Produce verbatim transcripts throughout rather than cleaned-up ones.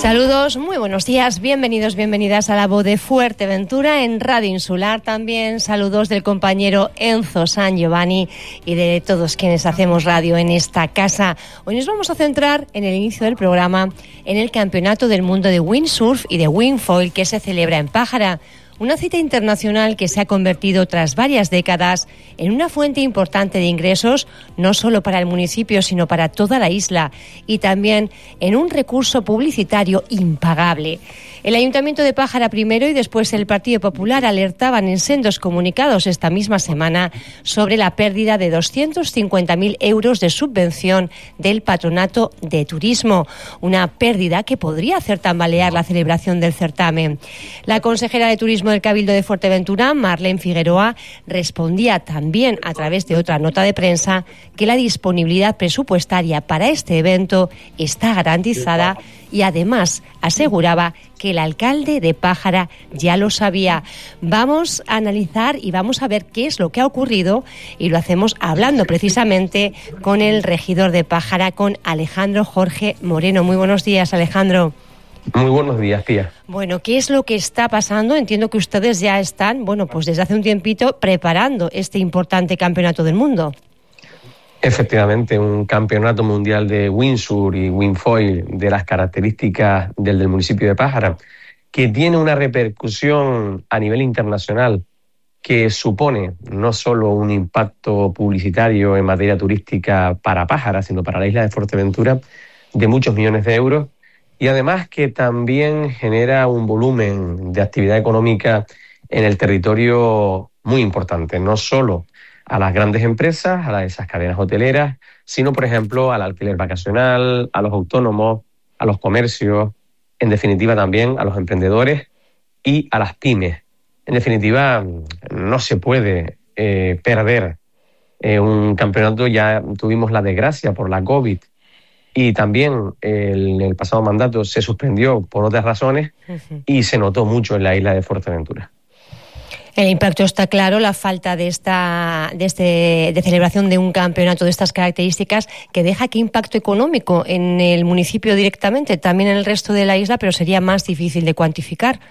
Saludos, muy buenos días, bienvenidos, bienvenidas a la voz de Fuerteventura en Radio Insular. También saludos del compañero Enzo San Giovanni y de todos quienes hacemos radio en esta casa. Hoy nos vamos a centrar en el inicio del programa en el Campeonato del Mundo de Windsurf y de Wingfoil que se celebra en Pájara. Una cita internacional que se ha convertido tras varias décadas en una fuente importante de ingresos, no solo para el municipio, sino para toda la isla, y también en un recurso publicitario impagable. El Ayuntamiento de Pájara primero y después el Partido Popular alertaban en sendos comunicados esta misma semana sobre la pérdida de doscientos cincuenta mil euros de subvención del Patronato de Turismo, una pérdida que podría hacer tambalear la celebración del certamen. La consejera de Turismo del Cabildo de Fuerteventura, Marlene Figueroa, respondía también a través de otra nota de prensa que la disponibilidad presupuestaria para este evento está garantizada y además aseguraba que el alcalde de Pájara ya lo sabía. Vamos a analizar y vamos a ver qué es lo que ha ocurrido y lo hacemos hablando precisamente con el regidor de Pájara, con Alejandro Jorge Moreno. Muy buenos días, Alejandro. Muy buenos días, tía. Bueno, ¿qué es lo que está pasando? Entiendo que ustedes ya están, bueno, pues desde hace un tiempito preparando este importante campeonato del mundo. Efectivamente, un campeonato mundial de windsurf y wingfoil de las características del, del municipio de Pájara, que tiene una repercusión a nivel internacional que supone no solo un impacto publicitario en materia turística para Pájara, sino para la isla de Fuerteventura de muchos millones de euros, y además que también genera un volumen de actividad económica en el territorio muy importante, no solo a las grandes empresas, a esas cadenas hoteleras, sino, por ejemplo, al alquiler vacacional, a los autónomos, a los comercios, en definitiva también a los emprendedores y a las pymes. En definitiva, no se puede eh, perder eh, un campeonato. Ya tuvimos la desgracia por la COVID y también el, el pasado mandato se suspendió por otras razones uh-huh. y se notó mucho en la isla de Fuerteventura. El impacto está claro, la falta de esta de, este, de celebración de un campeonato de estas características que deja qué impacto económico en el municipio directamente, también en el resto de la isla, pero sería más difícil de cuantificar.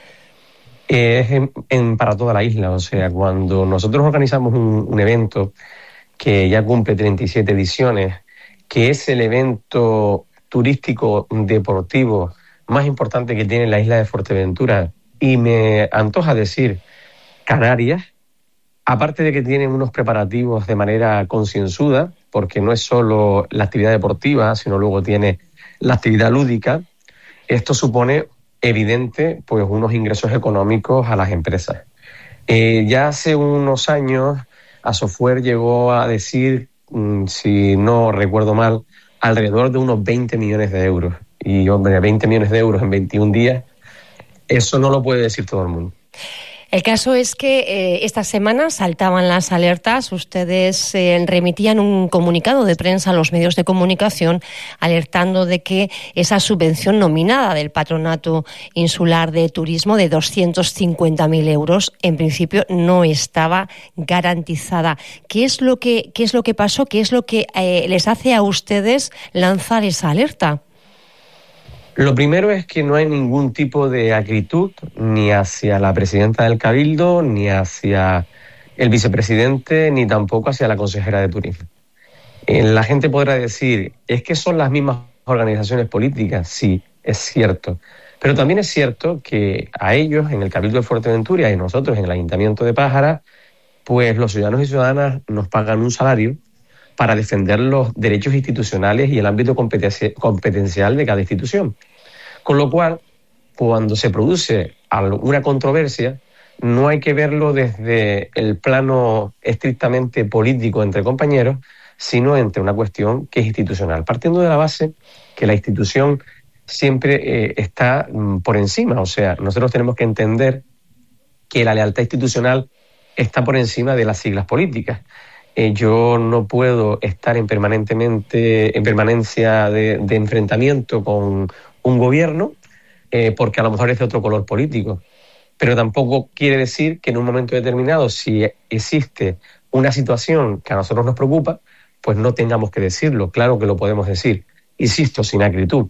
Eh, es en, en, para toda la isla, o sea, cuando nosotros organizamos un, un evento que ya cumple treinta y siete ediciones, que es el evento turístico deportivo más importante que tiene la isla de Fuerteventura, y me antoja decir Canarias, aparte de que tienen unos preparativos de manera concienzuda, porque no es solo la actividad deportiva, sino luego tiene la actividad lúdica, esto supone evidente pues unos ingresos económicos a las empresas. Eh, ya hace unos años Asofuer llegó a decir, si no recuerdo mal, alrededor de unos veinte millones de euros. Y, hombre, veinte millones de euros en veintiún días, eso no lo puede decir todo el mundo. El caso es que eh, esta semana saltaban las alertas. Ustedes eh, remitían un comunicado de prensa a los medios de comunicación alertando de que esa subvención nominada del Patronato Insular de Turismo de doscientos cincuenta mil euros en principio no estaba garantizada. ¿Qué es lo que, qué es lo que pasó? ¿Qué es lo que eh, les hace a ustedes lanzar esa alerta? Lo primero es que no hay ningún tipo de acritud ni hacia la presidenta del Cabildo, ni hacia el vicepresidente, ni tampoco hacia la consejera de Turismo. Eh, la gente podrá decir, es que son las mismas organizaciones políticas. Sí, es cierto. Pero también es cierto que a ellos, en el Cabildo de Fuerteventura y nosotros en el Ayuntamiento de Pájara, pues los ciudadanos y ciudadanas nos pagan un salario para defender los derechos institucionales y el ámbito competencial de cada institución. Con lo cual, cuando se produce alguna controversia, no hay que verlo desde el plano estrictamente político entre compañeros, sino entre una cuestión que es institucional, partiendo de la base que la institución siempre eh, está mm, por encima. O sea, nosotros tenemos que entender que la lealtad institucional está por encima de las siglas políticas. Eh, yo no puedo estar en permanentemente en permanencia de, de enfrentamiento con un gobierno eh, porque a lo mejor es de otro color político. Pero tampoco quiere decir que en un momento determinado, si existe una situación que a nosotros nos preocupa, pues no tengamos que decirlo. Claro que lo podemos decir, insisto, sin acritud.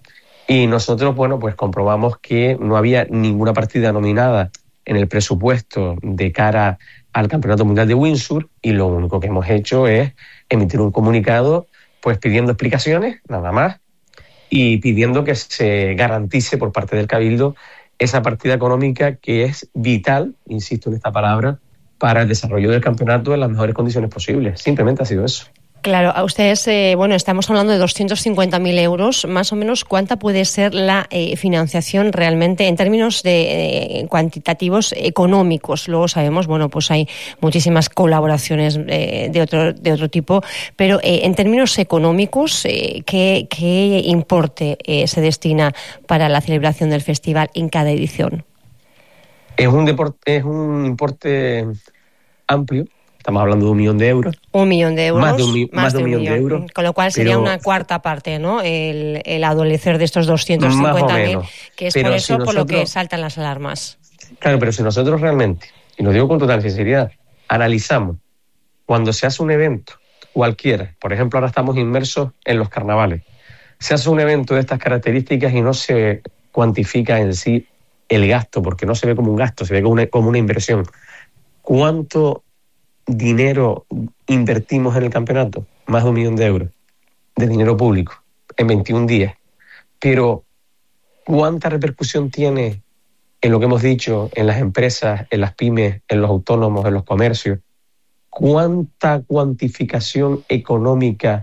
Y nosotros, bueno, pues comprobamos que no había ninguna partida nominada en el presupuesto de cara al Campeonato Mundial de Windsurf, y lo único que hemos hecho es emitir un comunicado pues pidiendo explicaciones, nada más, y pidiendo que se garantice por parte del Cabildo esa partida económica que es vital, insisto en esta palabra, para el desarrollo del campeonato en las mejores condiciones posibles. Simplemente ha sido eso. Claro, a ustedes, eh, bueno, estamos hablando de doscientos cincuenta mil euros, más o menos. ¿Cuánta puede ser la eh, financiación realmente en términos de eh, cuantitativos económicos? Luego sabemos, bueno, pues hay muchísimas colaboraciones eh, de otro de otro tipo, pero eh, en términos económicos, eh, ¿qué, qué importe eh, se destina para la celebración del festival en cada edición? Es un deporte, es un importe amplio. Estamos hablando de un millón de euros. Un millón de euros. Más de un, mi, más más de un millón, millón de euros. Con lo cual sería pero, una cuarta parte, ¿no? El, el adolecer de estos doscientos cincuenta mil, que es pero por eso si nosotros, por lo que saltan las alarmas. Claro, pero si nosotros realmente, y lo digo con total sinceridad, analizamos cuando se hace un evento cualquiera, por ejemplo, ahora estamos inmersos en los carnavales, se hace un evento de estas características y no se cuantifica en sí el gasto, porque no se ve como un gasto, se ve como una, como una inversión. ¿Cuánto dinero invertimos en el campeonato? Más de un millón de euros de dinero público en veintiún días. Pero ¿cuánta repercusión tiene en lo que hemos dicho, en las empresas, en las pymes, en los autónomos, en los comercios? ¿Cuánta cuantificación económica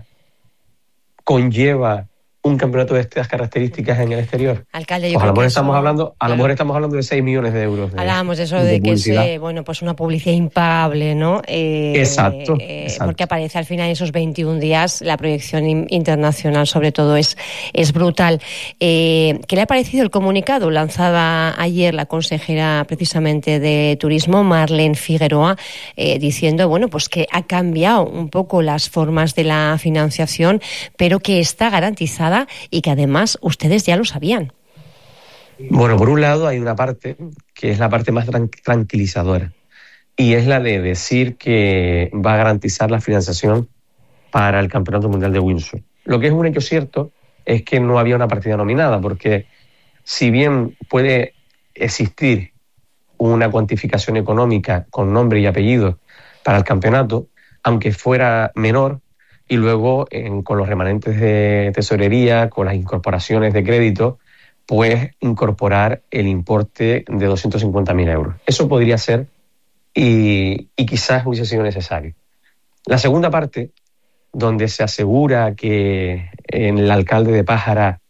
conlleva un campeonato de estas características en el exterior? Alcalde, yo pues a lo mejor estamos eso, hablando, a claro. lo mejor estamos hablando de seis millones de euros. De, Hablábamos de eso de, de que es bueno, pues una publicidad impagable, ¿no? Eh, exacto, eh, exacto. Porque aparece al final esos veintiún días, la proyección in, internacional sobre todo es, es brutal. Eh, ¿Qué le ha parecido el comunicado lanzada ayer la consejera precisamente de Turismo, Marlene Figueroa, eh, diciendo, bueno, pues que ha cambiado un poco las formas de la financiación, pero que está garantizada y que además ustedes ya lo sabían? Bueno, por un lado hay una parte que es la parte más tran- tranquilizadora y es la de decir que va a garantizar la financiación para el Campeonato Mundial de Windsurf. Lo que es un hecho cierto es que no había una partida nominada, porque si bien puede existir una cuantificación económica con nombre y apellido para el campeonato, aunque fuera menor, y luego en, con los remanentes de tesorería, con las incorporaciones de crédito, pues incorporar el importe de doscientos cincuenta mil euros. Eso podría ser y, y quizás hubiese sido necesario. La segunda parte, donde se asegura que el alcalde de Pájara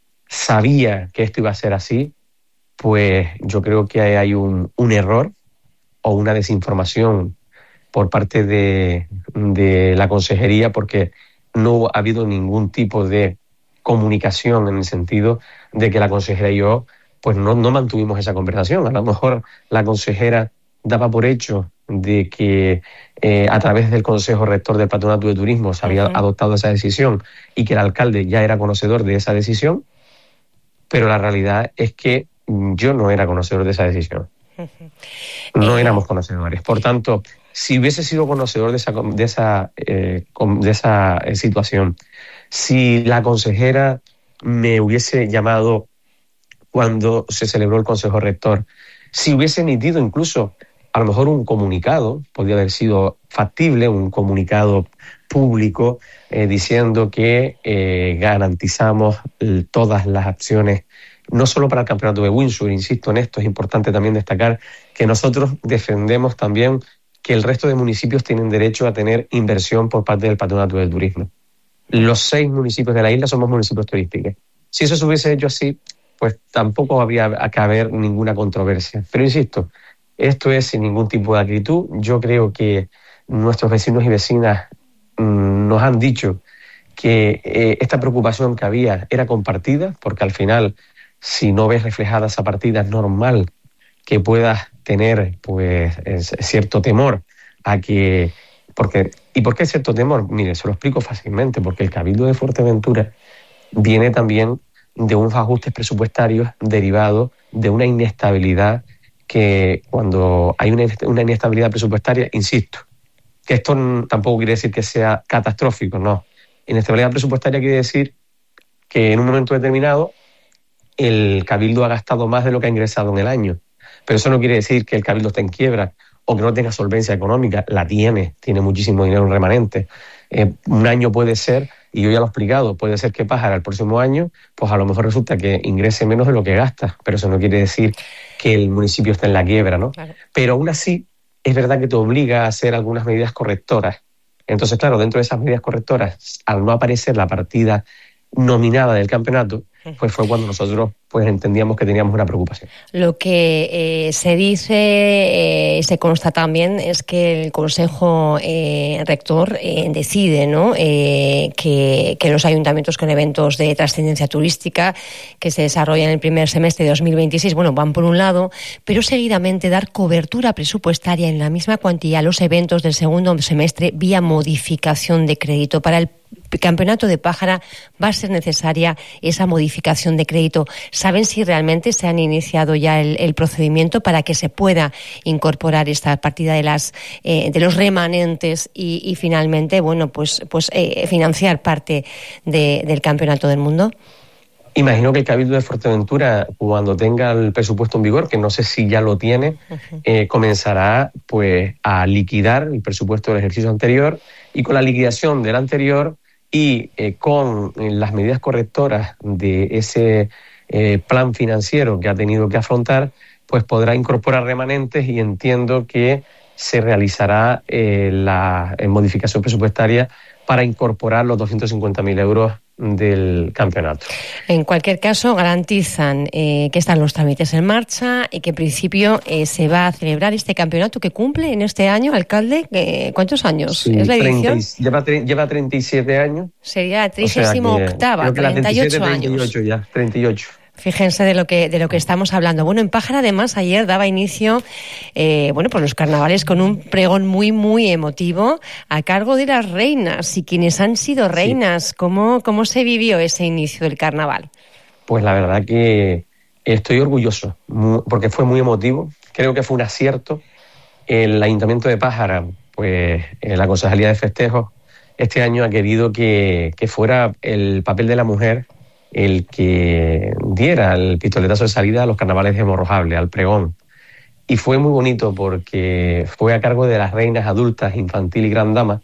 sabía que esto iba a ser así, pues yo creo que hay un, un error o una desinformación por parte de, de la consejería, porque no ha habido ningún tipo de comunicación en el sentido de que la consejera y yo pues no, no mantuvimos esa conversación. A lo mejor la consejera daba por hecho de que eh, a través del Consejo Rector del Patronato de Turismo se había uh-huh. adoptado esa decisión y que el alcalde ya era conocedor de esa decisión, pero la realidad es que yo no era conocedor de esa decisión. Uh-huh. No éramos conocedores. Por tanto, si hubiese sido conocedor de esa, de esa, eh, de esa eh, situación, si la consejera me hubiese llamado cuando se celebró el Consejo Rector, si hubiese emitido incluso a lo mejor un comunicado, podría haber sido factible, un comunicado público eh, diciendo que eh, garantizamos eh, todas las acciones, no solo para el campeonato de Windsurf, insisto en esto, es importante también destacar que nosotros defendemos también que el resto de municipios tienen derecho a tener inversión por parte del Patronato del Turismo. Los seis municipios de la isla somos municipios turísticos. Si eso se hubiese hecho así, pues tampoco habría que haber ninguna controversia. Pero insisto, esto es sin ningún tipo de acritud. Yo creo que nuestros vecinos y vecinas mmm, nos han dicho que eh, esta preocupación que había era compartida, porque al final, si no ves reflejada esa partida, es normal que puedas tener pues cierto temor a que... porque ¿Y por qué cierto temor? Mire, se lo explico fácilmente, porque el Cabildo de Fuerteventura viene también de unos ajustes presupuestarios derivados de una inestabilidad que cuando hay una, una inestabilidad presupuestaria, insisto, que esto n- tampoco quiere decir que sea catastrófico, no. Inestabilidad presupuestaria quiere decir que en un momento determinado el Cabildo ha gastado más de lo que ha ingresado en el año. Pero eso no quiere decir que el Cabildo esté en quiebra o que no tenga solvencia económica. La tiene, tiene muchísimo dinero en remanente. Eh, un año puede ser, y yo ya lo he explicado, puede ser que Pájara el próximo año, pues a lo mejor resulta que ingrese menos de lo que gasta, pero eso no quiere decir que el municipio esté en la quiebra, ¿no? Claro. Pero aún así, es verdad que te obliga a hacer algunas medidas correctoras. Entonces, claro, dentro de esas medidas correctoras, al no aparecer la partida nominada del campeonato, pues fue cuando nosotros pues entendíamos que teníamos una preocupación. Lo que eh, se dice, eh, se consta también, es que el Consejo eh, Rector eh, decide, ¿no?, eh, que, que los ayuntamientos con eventos de trascendencia turística que se desarrollan en el primer semestre de dos mil veintiséis, bueno, van por un lado, pero seguidamente dar cobertura presupuestaria en la misma cuantía a los eventos del segundo semestre vía modificación de crédito. Para el Campeonato de Pájara va a ser necesaria esa modificación de crédito. ¿Saben si realmente se han iniciado ya el, el procedimiento para que se pueda incorporar esta partida de las eh, de los remanentes y, y finalmente, bueno, pues pues eh, financiar parte de, del Campeonato del Mundo? Imagino que el Cabildo de Fuerteventura, cuando tenga el presupuesto en vigor, que no sé si ya lo tiene, uh-huh. eh, comenzará pues a liquidar el presupuesto del ejercicio anterior, y con la liquidación del anterior y eh, con eh, las medidas correctoras de ese eh, plan financiero que ha tenido que afrontar, pues podrá incorporar remanentes, y entiendo que se realizará eh, la eh, modificación presupuestaria para incorporar los doscientos cincuenta mil euros del campeonato. En cualquier caso, garantizan eh, que están los trámites en marcha y que en principio eh, se va a celebrar este campeonato que cumple en este año, alcalde, eh, ¿cuántos años sí, es la edición? treinta, lleva, lleva treinta y siete años. Sería trigésima octava, treinta y ocho años. treinta y ocho ya, treinta y ocho. Fíjense de lo que de lo que estamos hablando. Bueno, en Pájara además ayer daba inicio, eh, bueno, pues los carnavales con un pregón muy muy emotivo a cargo de las reinas y quienes han sido reinas. Sí. ¿Cómo cómo se vivió ese inicio del carnaval? Pues la verdad que estoy orgulloso porque fue muy emotivo. Creo que fue un acierto. El Ayuntamiento de Pájara, pues la Concejalía de Festejos, este año ha querido que, que fuera el papel de la mujer el que diera el pistoletazo de salida a los carnavales de Morrojable, al pregón. Y fue muy bonito porque fue a cargo de las reinas adultas, infantil y gran dama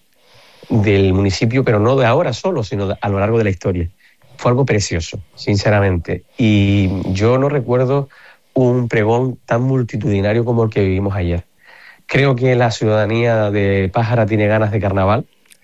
del municipio, pero no de ahora solo, sino de, a lo largo de la historia. Fue algo precioso, sinceramente. Y yo no recuerdo un pregón tan multitudinario como el que vivimos ayer. Creo que la ciudadanía de Pájara tiene ganas de carnaval.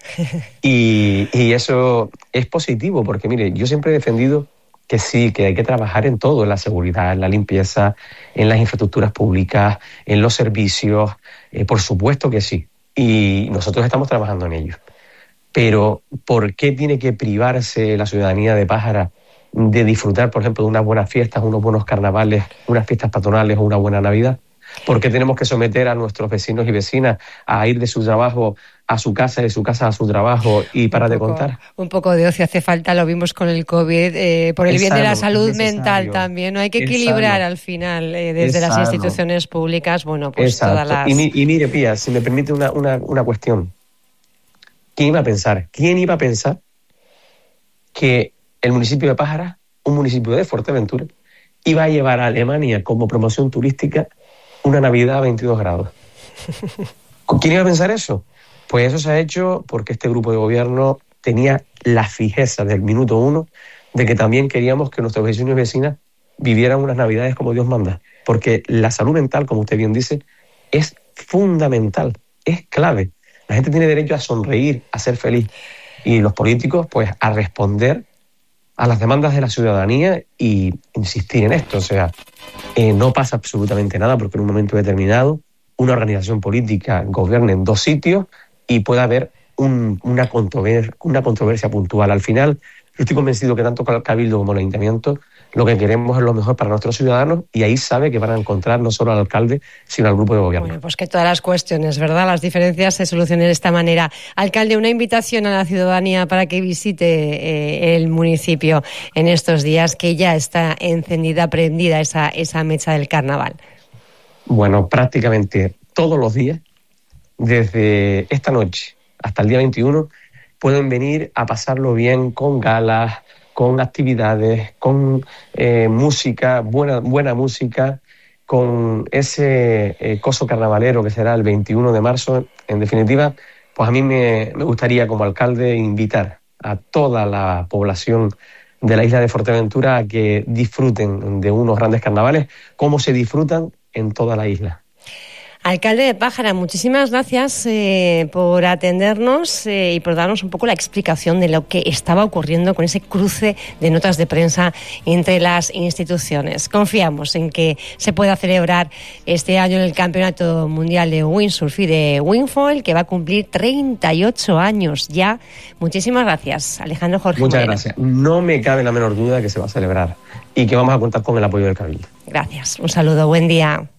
Y, y eso es positivo porque, mire, yo siempre he defendido que sí, que hay que trabajar en todo, en la seguridad, en la limpieza, en las infraestructuras públicas, en los servicios, eh, por supuesto que sí. Y nosotros estamos trabajando en ello. Pero, ¿por qué tiene que privarse la ciudadanía de Pájara de disfrutar, por ejemplo, de unas buenas fiestas, unos buenos carnavales, unas fiestas patronales o una buena Navidad? ¿Por qué tenemos que someter a nuestros vecinos y vecinas a ir de su trabajo a su casa, de su casa a su trabajo y para de contar? Un poco de ocio hace falta, lo vimos con el COVID, eh, por el es bien sano, de la salud mental también, ¿no? Hay que es equilibrar sano. Al final, eh, desde es las sano. Instituciones públicas, bueno, pues Exacto. todas las... Y, y mire, Pía, si me permite una, una, una cuestión. ¿Quién iba a pensar? ¿Quién iba a pensar que el municipio de Pájara, un municipio de Fuerteventura, iba a llevar a Alemania como promoción turística una Navidad a veintidós grados? ¿Quién iba a pensar eso? Pues eso se ha hecho porque este grupo de gobierno tenía la fijeza del minuto uno de que también queríamos que nuestros vecinos y vecinas vivieran unas Navidades como Dios manda. Porque la salud mental, como usted bien dice, es fundamental, es clave. La gente tiene derecho a sonreír, a ser feliz. Y los políticos, pues, a responder a las demandas de la ciudadanía y insistir en esto. O sea, eh, no pasa absolutamente nada porque en un momento determinado una organización política gobierne en dos sitios y pueda haber un, una, controversia, una controversia puntual. Al final, yo estoy convencido que tanto el Cabildo como el Ayuntamiento lo que queremos es lo mejor para nuestros ciudadanos, y ahí sabe que van a encontrar no solo al alcalde, sino al grupo de gobierno. Bueno, pues que todas las cuestiones, ¿verdad?, las diferencias se solucionen de esta manera. Alcalde, una invitación a la ciudadanía para que visite eh, el municipio en estos días, que ya está encendida, prendida esa, esa mecha del carnaval. Bueno, prácticamente todos los días, desde esta noche hasta el día veintiuno, pueden venir a pasarlo bien con galas, con actividades, con eh, música, buena, buena música, con ese eh, coso carnavalero que será el veintiuno de marzo. En definitiva, pues a mí me, me gustaría como alcalde invitar a toda la población de la isla de Fuerteventura a que disfruten de unos grandes carnavales como se disfrutan en toda la isla. Alcalde de Pájara, muchísimas gracias eh, por atendernos eh, y por darnos un poco la explicación de lo que estaba ocurriendo con ese cruce de notas de prensa entre las instituciones. Confiamos en que se pueda celebrar este año el Campeonato Mundial de Windsurf y de Wingfoil, que va a cumplir treinta y ocho años ya. Muchísimas gracias, Alejandro Jorge Muchas Moreno. gracias. No me cabe la menor duda que se va a celebrar y que vamos a contar con el apoyo del Cabildo. Gracias. Un saludo. Buen día.